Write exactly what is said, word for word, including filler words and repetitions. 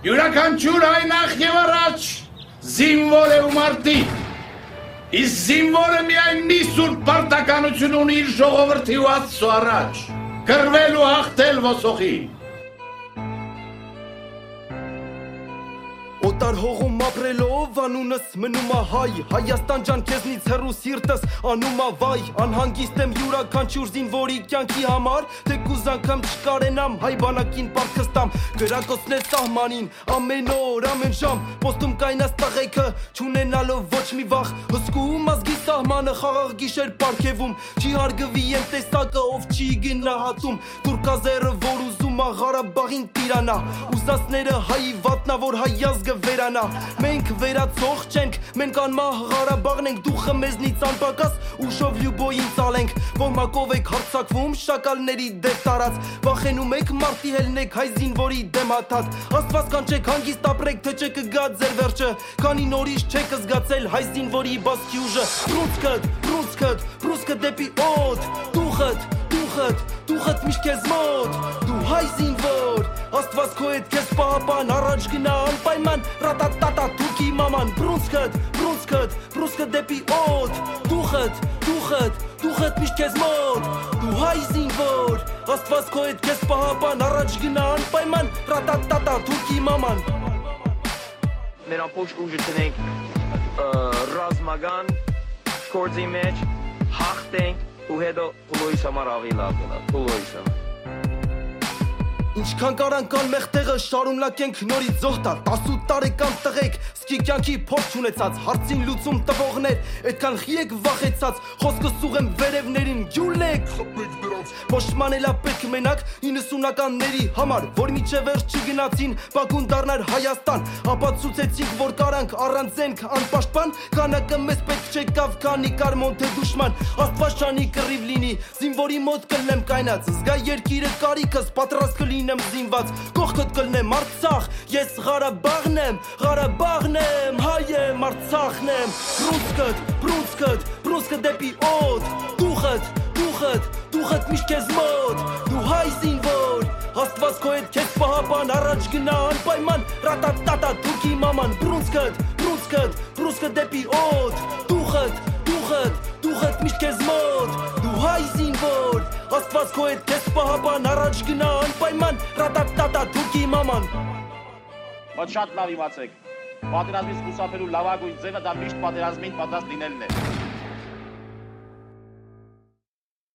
Յուրաքանչյուր այ նախ եւ առաջ զինվոր է ու մարտի։ Իսկ զինվորը միայն մի սուրբ պարտականություն ունի իր ժողովրդի ու Աստծո առաջ, կռվել ու հաղթել ոսոխին։ Օտար հողում ապրելով անունս մնում է հայ, Հայաստան ջան քեզնից հեռու սիրտս անում է վայ, անհանգիստ եմ յուրաքանչյուր զինվորի կյանքի համար, թեկուզ անգամ չկարենամ հայ բանակին պարտքս տամ, գրակոծնել սահմանին ամեն օր, ամեն ժամ, պոստում կայնած տղեկը, չունենալով ոչ մի վախ, հսկում ազգի սահմանը խաղաղ գիշեր պարգևում, չի հարգվի եմ տեսակը, ով չի գնահատում, թուրքազերը որ ուզում է Ղարաբաղին տիրանա, ուզածները հայի վատնա, որ հայ ազգը վերանա, մենք վերացող չենք, մենք անմահ Ղարաբաղն ենք, դուխը մեզնից անպակաս, ուշով լյուբոյին ծալենք, ոմակով եք հարցակվում, շակալների դեպ տարած, վախենում եք մարդի հելնեք, հայ զինվորի դեմ հատած, աստված կանչեք հանգիստ ապրեք, թե չէ կգա ձեր վերջը, քանի նորից չեք զգացել հայ զինվորի բասկի ուժը, բրունցքդ, բրունցքդ, բրունցքդ դեպի օդ, դուխդ, դուխդ, դուխդ միշտ քեզ մոտ, դու հայ զինվոր, աստված քո հետ քեզ պահապան, առաջ գնա անպայման, ռատատատա թուրքի մաման, բրունցքդ, բրունցքդ, բրունցքդ դեպի օդ, դուխդ, դուխդ, դուխդ միշտ քեզ մոտ, դու հայ զինվոր, աստված քո հետ քեզ պահապան, առաջ գնա անպայման, ռատատատա թուրքի մաման։ Մեր ամբողջ ուժը տնենք ռազմական գործի մեջ, հաղթենք ու հետո փուլոյիս համար ավելի լավ գնա, փուլոյիս համար։ Ինչքան կարան կան մեղտեղը շարունակենք նորից զոհ տալ, տասութ տարեկան տղեկ, սկի կյանքի փորձ ունեցած, հարցին լուծում տվողներ, այդքան խիեք վախեցած, խոսքը սուղեմ վերևներին, յուլեք, պոշմանելա պետք մենակ իննսունականների համար, որ միջև վերջ չգնացին, Բաքուն դառնար Հայաստան, ապացուցեցինք, որ կարանք առանց անպաշտպան, քանակը մեզ պետք չեկավ, քանի կար մոնթե դուշման, Աստված չանի կռիվ լինի, զինվորի մոտ կլնեմ կայնած, զգա երկիրը կարիքս, պատրաստ կլինեմ զինված, կողքդ կլնեմ Արցախ, ես Ղարաբաղն եմ, Ղարաբաղն եմ, հայ եմ, Արցախն եմ, բրունցքդ, բրունցքդ, բրունցքդ դեպի օդ, դուխդ, դուխդ, դուխդ միշտ քեզ մոտ, դու հայ զինվոր, աստված քո հետ քեզ պահապան, առաջ գնա անպայման, ռատատատա թուրքի մաման, բրունցքդ, բրունցքդ, բրունցքդ դեպի օդ, դուխդ, դուխդ, դուխդ միշտ քեզ մոտ, դու հայ զինվոր, աստված քո հետ քեզ պահապան, առաջ գնա անպայման, ռատատատա թուրքի մաման։ Բայց շատ լավ իմացեք, պատերազմից խուսափելու լավագույն ձևը դա միշտ պատերազմին պատրաստ լինելն է։